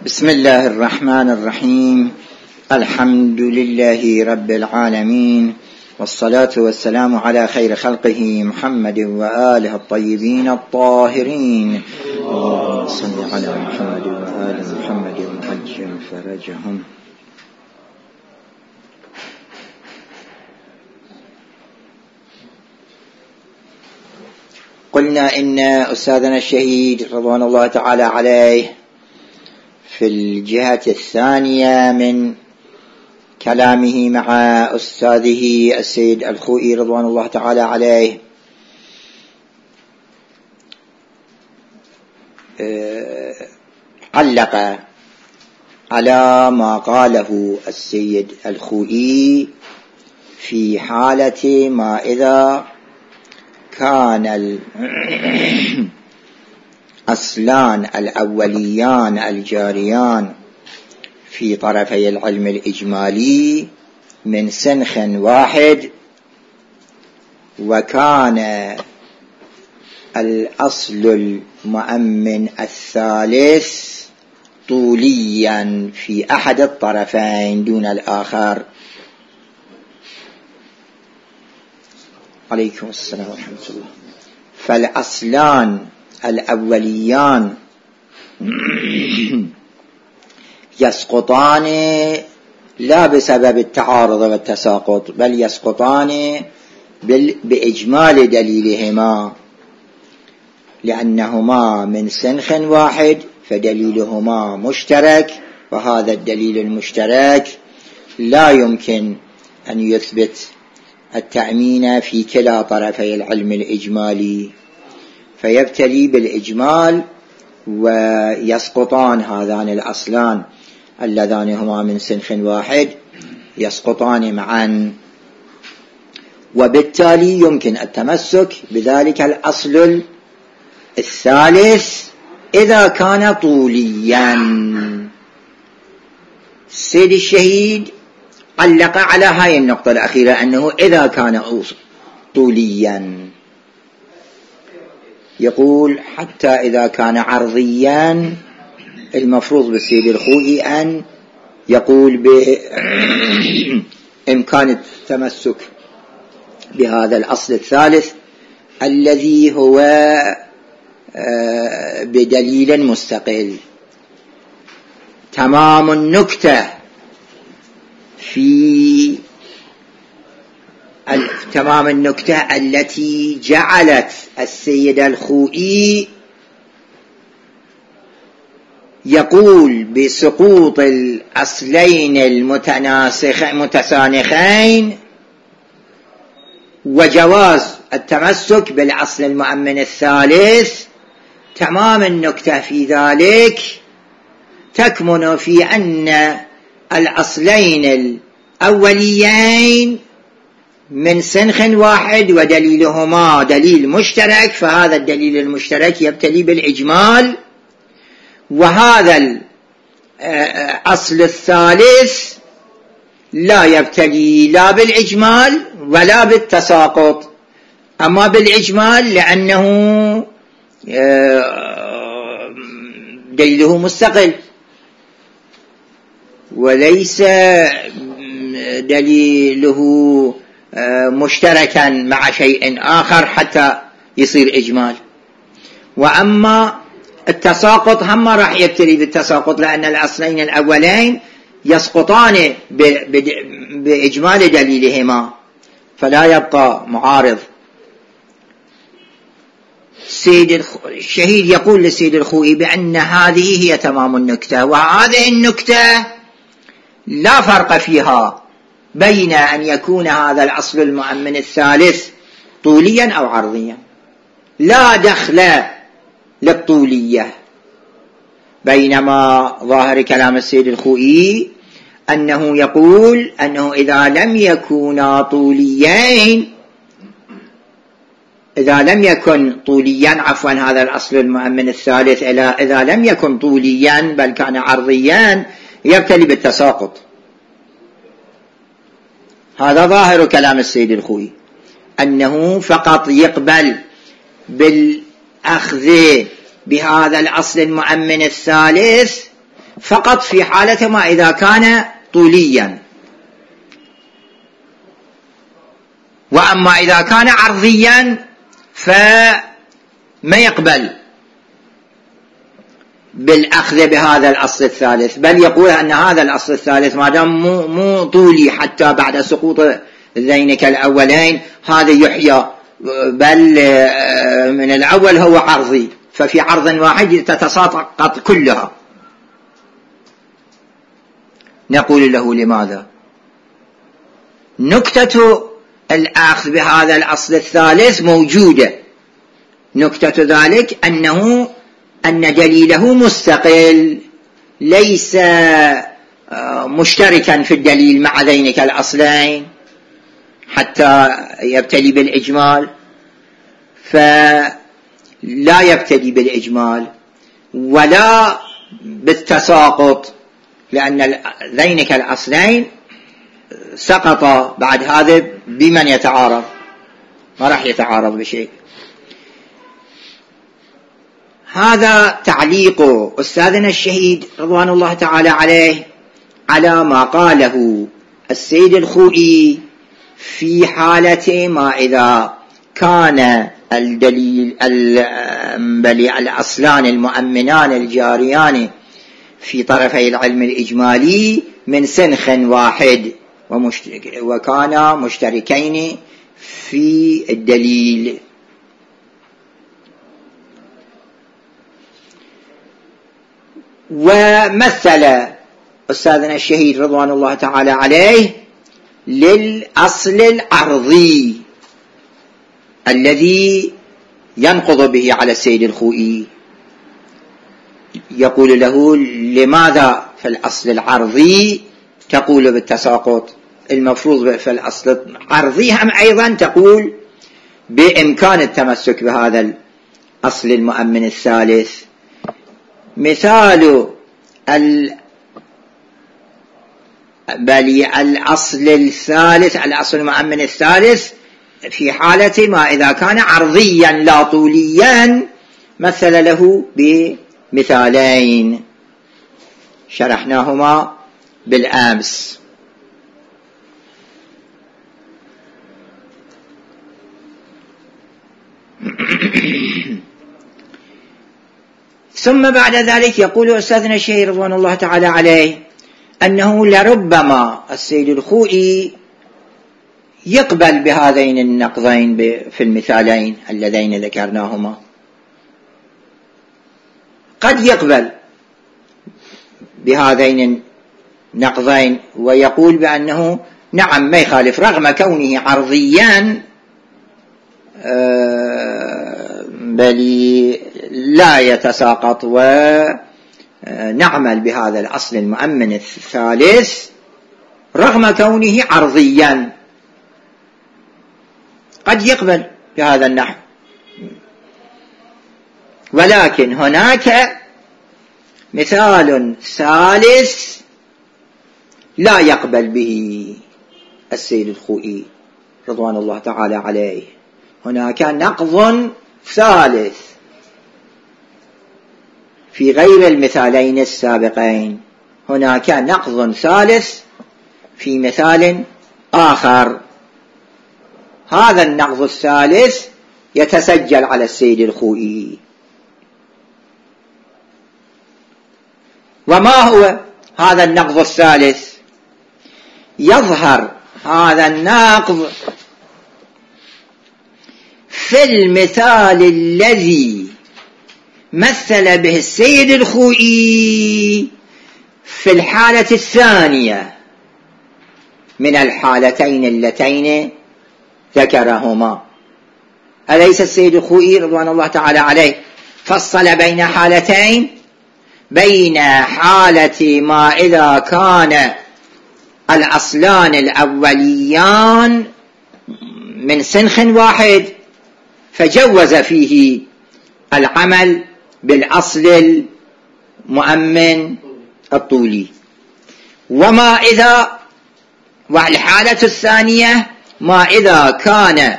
بسم الله الرحمن الرحيم. الحمد لله رب العالمين، والصلاة والسلام على خير خلقه محمد وآله الطيبين الطاهرين. اللهم صل على محمد وآل محمد وعجل فرجهم. قلنا إن أستاذنا الشهيد رضوان الله تعالى عليه في الجهة الثانية من كلامه مع أستاذه السيد الخوئي رضوان الله تعالى عليه علق على ما قاله السيد الخوئي في حالة ما إذا كان الأصلان الأوليان الجاريان في طرفي العلم الإجمالي من سنخ واحد، وكان الأصل المؤمن الثالث طوليا في أحد الطرفين دون الآخر. عليكم السلام ورحمة الله. فالأصلان الأوليان يسقطان لا بسبب التعارض والتساقط، بل يسقطان بإجمال دليلهما، لأنهما من سنخ واحد فدليلهما مشترك، وهذا الدليل المشترك لا يمكن أن يثبت التأمين في كلا طرفي العلم الإجمالي، فيبتلي بالإجمال ويسقطان هذان الأصلان اللذان هما من سنخ واحد، يسقطان معا، وبالتالي يمكن التمسك بذلك الأصل الثالث إذا كان طوليا. السيد الشهيد علق على هاي النقطة الأخيرة أنه إذا كان طوليا، يقول حتى إذا كان عرضيا المفروض بالسيد الخوئي أن يقول بإمكان التمسك بهذا الأصل الثالث الذي هو بدليل مستقل. تمام النكتة التي جعلت السيد الخوئي يقول بسقوط الأصلين المتسانخين وجواز التمسك بالأصل المؤمن الثالث، تمام النكتة في ذلك تكمن في أن الأصلين الأوليين من سنخ واحد ودليلهما دليل مشترك، فهذا الدليل المشترك يبتلي بالإجمال، وهذا الأصل الثالث لا يبتلي لا بالإجمال ولا بالتساقط، أما بالإجمال لأنه دليله مستقل وليس دليله مشتركا مع شيء آخر حتى يصير إجمال. وأما التساقط هم راح يبتلي بالتساقط، لأن الأصلين الأولين يسقطان بإجمال دليلهما، فلا يبقى معارض. الشهيد يقول للسيد الخوئي بأن هذه هي تمام النكتة، وهذه النكتة لا فرق فيها بين أن يكون هذا الأصل المؤمن الثالث طوليا أو عرضيا، لا دخل للطولية. بينما ظاهر كلام السيد الخوئي أنه يقول أنه إذا لم يكن طوليا هذا الأصل المؤمن الثالث إذا لم يكن طوليا بل كان عرضيا يبتلي بالتساقط. هذا ظاهر كلام السيد الخوئي، أنه فقط يقبل بالأخذ بهذا الأصل المؤمن الثالث فقط في حالة ما إذا كان طوليا، وأما إذا كان عرضيا فما يقبل بالأخذ بهذا الأصل الثالث، بل يقول أن هذا الأصل الثالث ما دام مو طولي حتى بعد سقوط ذينك الأولين هذا يحيى، بل من الأول هو عرضي، ففي عرض واحد تتساقط كلها. نقول له لماذا؟ نكتة الأخذ بهذا الأصل الثالث موجودة. نكتة ذلك أن دليله مستقل، ليس مشتركا في الدليل مع ذينك الأصلين حتى يبتلي بالإجمال، فلا يبتدي بالإجمال ولا بالتساقط، لأن ذينك الأصلين سقط بعد هذا بمن يتعارض، ما راح يتعارض بشيء. هذا تعليق أستاذنا الشهيد رضوان الله تعالى عليه على ما قاله السيد الخوئي في حالة ما إذا كان الدليل الأصلان المؤمنان الجاريان في طرفي العلم الإجمالي من سنخ واحد وكانا مشتركين في الدليل. ومثل أستاذنا الشهيد رضوان الله تعالى عليه للأصل العرضي الذي ينقض به على السيد الخوئي، يقول له لماذا في الأصل العرضي تقول بالتساقط؟ المفروض في الأصل العرضي هم أيضا تقول بإمكان التمسك بهذا الأصل المؤمن الثالث. مثال الأصل الثالث، الأصل المؤمن الثالث في حالة ما إذا كان عرضيا لا طوليا، مثل له بمثالين شرحناهما بالأمس. ثم بعد ذلك يقول أستاذنا الشهيد رضوان الله تعالى عليه أنه لربما السيد الخوئي يقبل بهذين النقضين في المثالين اللذين ذكرناهما، قد يقبل بهذين النقضين ويقول بأنه نعم ما يخالف رغم كونه عرضيا، بل لا يتساقط، ونعمل بهذا الأصل المؤمن الثالث رغم كونه عرضيا، قد يقبل بهذا النحو. ولكن هناك مثال ثالث لا يقبل به السيد الخوئي رضوان الله تعالى عليه. هناك نقض ثالث في غير المثالين السابقين، هناك نقض ثالث في مثال آخر. هذا النقض الثالث يتسجل على السيد الخوئي. وما هو هذا النقض الثالث؟ يظهر هذا النقض في المثال الذي مثل به السيد الخوئي في الحالة الثانية من الحالتين اللتين ذكرهما. أليس السيد الخوئي رضوان الله تعالى عليه فصل بين حالتين، بين حالة ما إذا كان الأصلان الأوليان من سنخ واحد فجوز فيه العمل بالأصل المؤمن الطولي، وما إذا والحالة الثانية ما إذا كان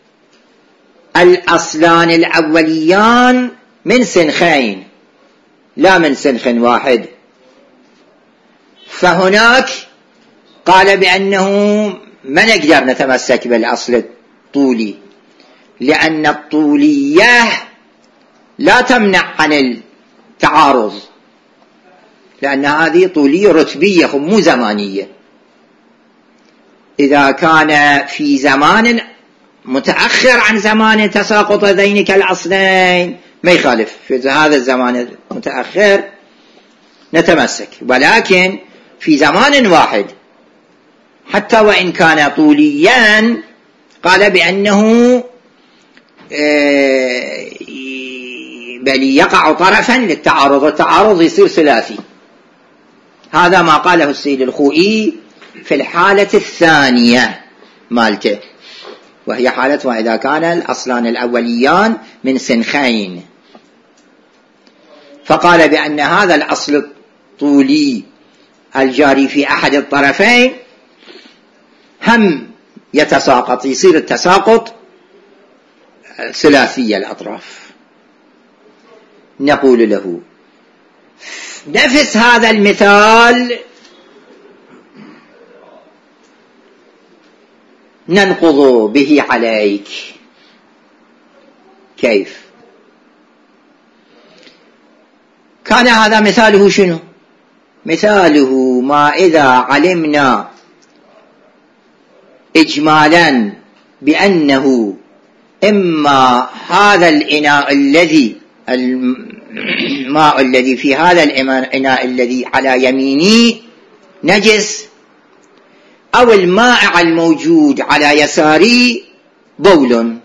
الأصلان الأوليان من سنخين لا من سنخ واحد. فهناك قال بأنه ما نقدر نتمسك بالأصل الطولي، لأن الطولية لا تمنع عن التعارض، لأن هذه طولية رتبية مو زمانية. إذا كان في زمان متأخر عن زمان تساقط ذينك الأصلين ما يخالف، في هذا الزمان المتأخر نتمسك، ولكن في زمان واحد حتى وإن كان طوليا قال بأنه بل يقع طرفا للتعارض، والتعارض يصير ثلاثي. هذا ما قاله السيد الخوئي في الحالة الثانية مالته، وهي حالة وإذا كان الأصلان الأوليان من سنخين. فقال بأن هذا الأصل الطولي الجاري في أحد الطرفين هم يتساقط، يصير التساقط ثلاثي الأطراف. نقول له نفس هذا المثال ننقض به عليك. كيف؟ كان هذا مثاله شنو؟ مثاله ما إذا علمنا إجمالا بأنه إما هذا الإناء الذي الماء الذي في هذا الإناء الذي على يميني نجس، أو المائع الموجود على يساري بول.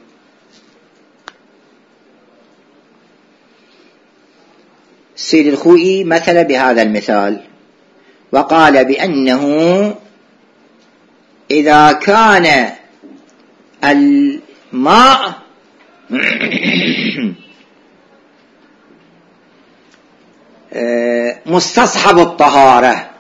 السيد الخوئي مثل بهذا المثال وقال بأنه إذا كان الماء مستصحب الطهارة،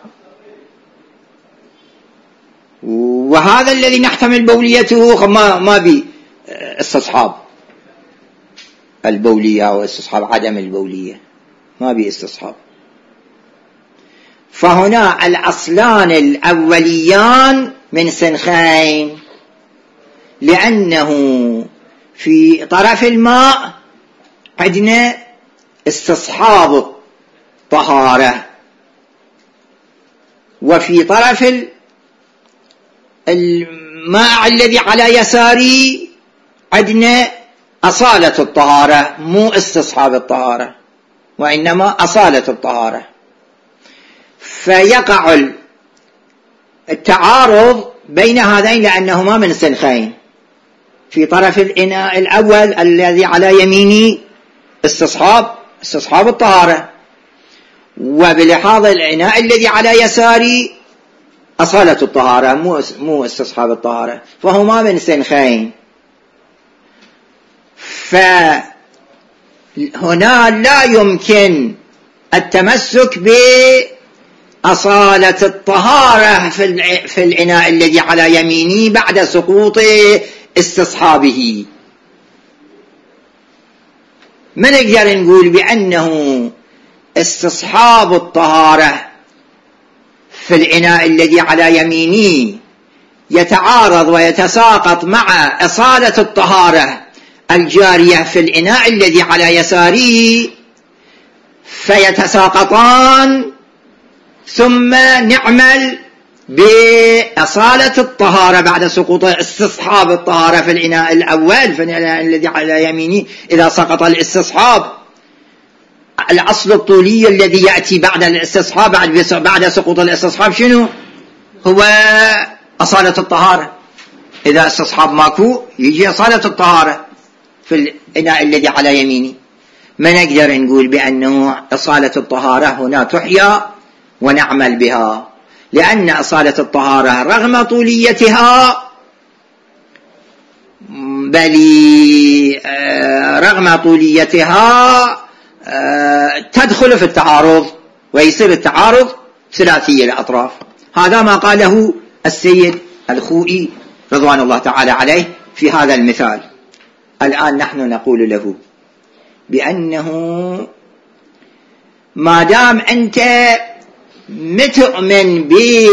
وهذا الذي نحتمل بوليته ما بي استصحاب البولية أو استصحاب عدم البولية، ما بي استصحاب. فهنا الأصلان الأوليان من سنخين، لأنه في طرف الماء عندنا استصحاب الطهارة، وفي طرف الماء الذي على يساري عندنا أصالة الطهارة، مو استصحاب الطهارة وإنما أصالة الطهارة. فيقع التعارض بين هذين لأنهما من سنخين. في طرف الإناء الأول الذي على يميني استصحاب الطهارة، وبلحاظ الإناء الذي على يساري أصالة الطهارة مو استصحاب الطهارة، فهما من سنخين. فهنا لا يمكن التمسك بأصالة الطهارة في الإناء الذي على يميني بعد سقوط استصحابه. ما نقدر نقول بأنه استصحاب الطهارة في الإناء الذي على يميني يتعارض ويتساقط مع أصالة الطهارة الجارية في الإناء الذي على يساري، فيتساقطان ثم نعمل بأصالة الطهارة بعد سقوط استصحاب الطهارة في الإناء الأول، في الإناء الذي على يميني إذا سقط الاستصحاب الأصل الطولي الذي يأتي بعد الاستصحاب بعد سقوط الاستصحاب شنو هو؟ أصالة الطهارة. إذا استصحاب ماكو يجي أصالة الطهارة في الإناء الذي على يميني. ما نقدر نقول بأنه أصالة الطهارة هنا تحيا ونعمل بها، لأن أصالة الطهارة رغم طوليتها رغم طوليتها تدخل في التعارض ويصير التعارض ثلاثي الأطراف. هذا ما قاله السيد الخوئي رضوان الله تعالى عليه في هذا المثال. الآن نحن نقول له بأنه ما دام أنت متؤمن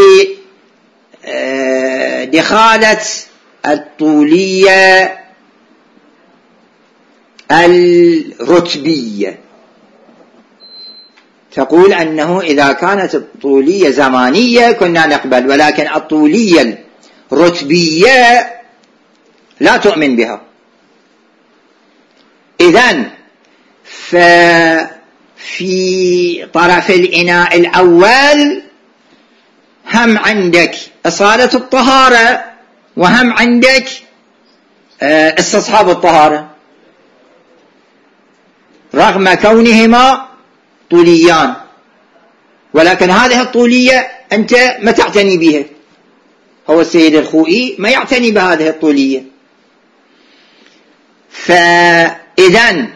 بدخالة الطولية الرتبية، تقول أنه إذا كانت الطولية زمانية كنا نقبل، ولكن الطولية الرتبية لا تؤمن بها. إذن ففي طرف الإناء الأول هم عندك إصالة الطهارة وهم عندك استصحاب الطهارة، رغم كونهما طوليان، ولكن هذه الطولية أنت ما تعتني بها. هو السيد الخوئي ما يعتني بهذه الطولية. فإذن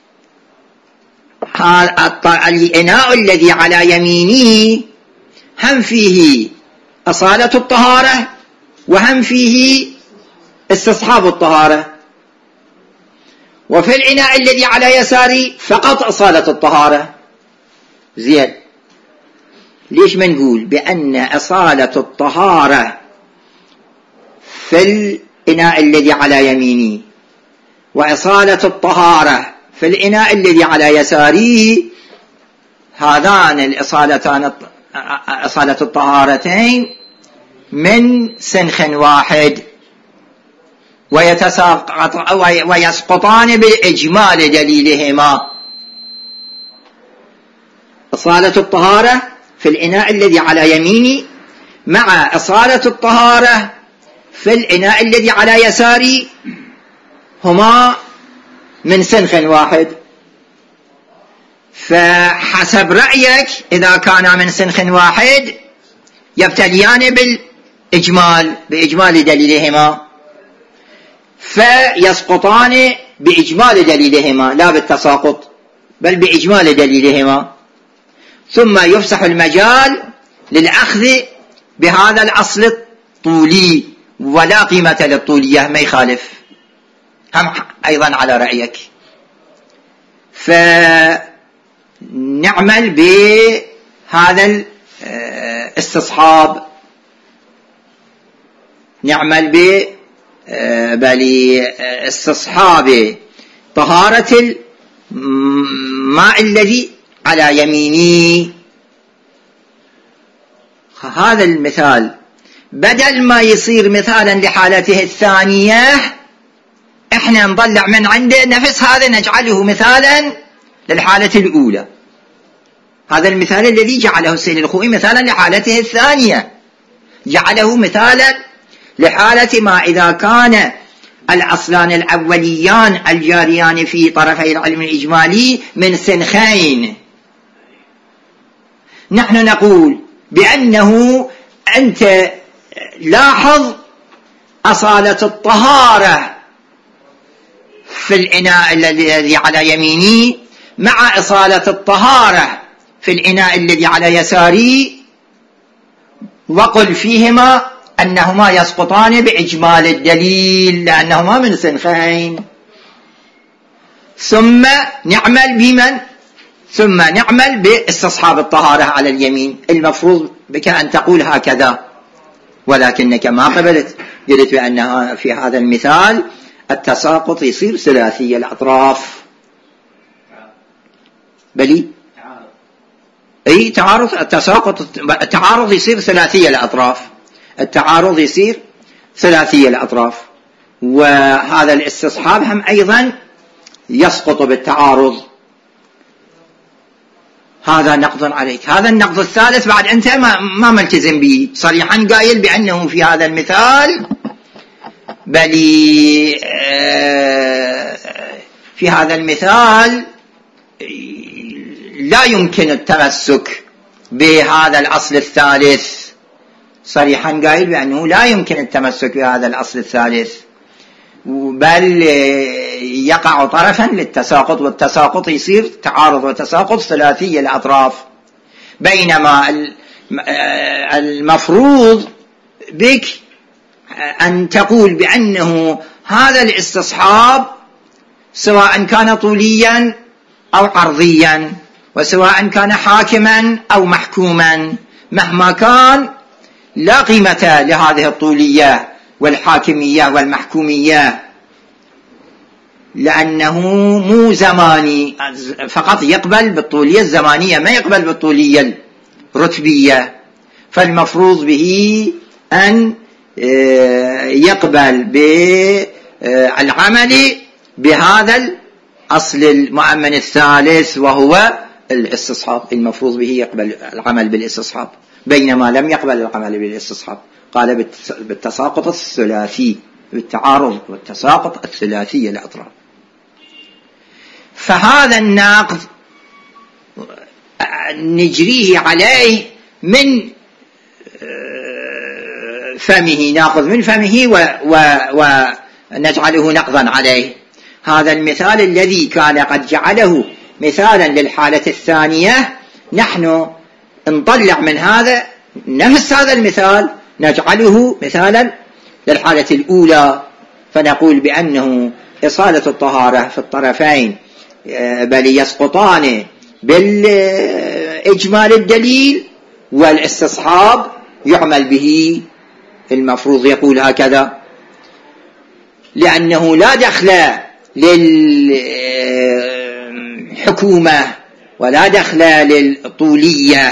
الإناء الذي على يمينه هم فيه أصالة الطهارة وهم فيه استصحاب الطهارة، وفي الإناء الذي على يساري فقط أصالة الطهارة. زين، ليش ما نقول بأن أصالة الطهارة في الإناء الذي على يميني وأصالة الطهارة في الإناء الذي على يساري هذان الأصالتان أصالة الطهارتين من سنخ واحد ويسقطان بإجمال دليلهما. أصالة الطهارة في الإناء الذي على يميني مع أصالة الطهارة في الإناء الذي على يساري هما من سنخ واحد. فحسب رأيك إذا كانا من سنخ واحد يبتليان بإجمال دليلهما، فيسقطان بإجمال دليلهما لا بالتساقط بل بإجمال دليلهما، ثم يفسح المجال للأخذ بهذا الأصل الطولي ولا قيمة للطولية، ما يخالف هم أيضا على رأيك. فنعمل بهذا الاستصحاب، نعمل استصحاب طهارة الماء الذي على يميني. هذا المثال بدل ما يصير مثالا لحالته الثانية احنا نضلع من عنده نفس هذا نجعله مثالا للحالة الأولى. هذا المثال الذي جعله السيد الخوئي مثالا لحالته الثانية جعله مثالا لحالة ما إذا كان الأصلان الأوليان الجاريان في طرفي العلم الإجمالي من سنخين. نحن نقول بأنه أنت لاحظ أصالة الطهارة في الإناء الذي على يميني مع أصالة الطهارة في الإناء الذي على يساري، وقل فيهما أنهما يسقطان بإجمال الدليل لأنهما من سنخين. ثم نعمل باستصحاب الطهارة على اليمين. المفروض بك أن تقول هكذا، ولكنك ما قبلت، قلت بأنها في هذا المثال التساقط يصير ثلاثي الأطراف. بلي أي تعارض، التعارض يصير ثلاثي الأطراف، التعارض يصير ثلاثي الأطراف، وهذا الاستصحاب هم أيضا يسقط بالتعارض. هذا نقض عليك. هذا النقض الثالث بعد أنت ما ملتزم به، صريحا قايل بأنه في هذا المثال بلي في هذا المثال لا يمكن التمسك بهذا الأصل الثالث، صريحا قايل بأنه لا يمكن التمسك بهذا الأصل الثالث، بل يقع طرفا للتساقط، والتساقط يصير تعارض وتساقط ثلاثي الأطراف. بينما المفروض بك أن تقول بأنه هذا الاستصحاب سواء كان طوليا أو عرضيا، وسواء كان حاكما أو محكوما مهما كان لا قيمة لهذه الطولية والحاكمية والمحكومية، لأنه مو زماني فقط، يقبل بالطولية الزمانية ما يقبل بالطولية الرتبية. فالمفروض به أن يقبل بالعمل بهذا الأصل المؤمن الثالث وهو الاستصحاب. المفروض به يقبل العمل بالاستصحاب، بينما لم يقبل العمل بالاستصحاب. قال بالتساقط الثلاثي، بالتعارض والتساقط الثلاثي الأطراف. فهذا النقض نجريه عليه من فمه، ناخذ من فمه ونجعله نقضا عليه. هذا المثال الذي كان قد جعله مثالا للحالة الثانية، نحن نطلع من هذا نفس هذا المثال نجعله مثالا للحالة الأولى، فنقول بأنه إصالة الطهارة في الطرفين بل يسقطان بالإجمال الدليل، والاستصحاب يعمل به. المفروض يقول هكذا، لأنه لا دخل للحكومة ولا دخل للطولية.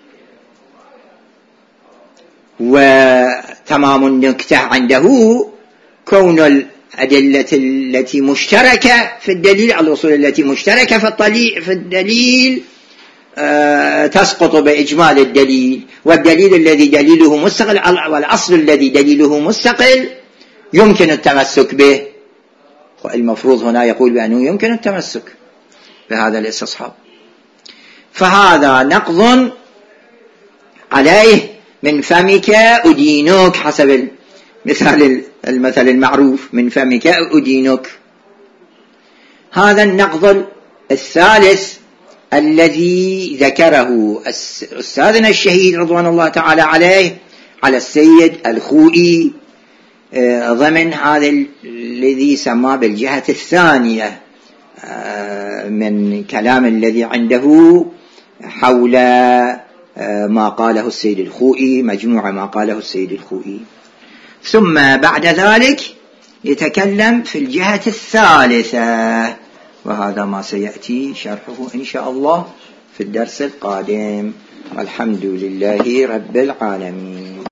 وتمام النكتة عنده كون الأدلة التي مشتركة في الدليل، الأصول التي مشتركة في الدليل تسقط بإجمال الدليل، والدليل الذي دليله مستقل والأصل الذي دليله مستقل يمكن التمسك به. المفروض هنا يقول بأنه يمكن التمسك بهذا الاستصحاب. فهذا نقض عليه من فمك أدينك، حسب المثل المعروف، من فمك أدينك. هذا النقض الثالث الذي ذكره أستاذنا الشهيد رضوان الله تعالى عليه على السيد الخوئي ضمن هذا الذي سماه بالجهة الثانية من كلام الذي عنده حول ما قاله السيد الخوئي، مجموعة ما قاله السيد الخوئي. ثم بعد ذلك يتكلم في الجهة الثالثة، وهذا ما سيأتي شرحه إن شاء الله في الدرس القادم. والحمد لله رب العالمين.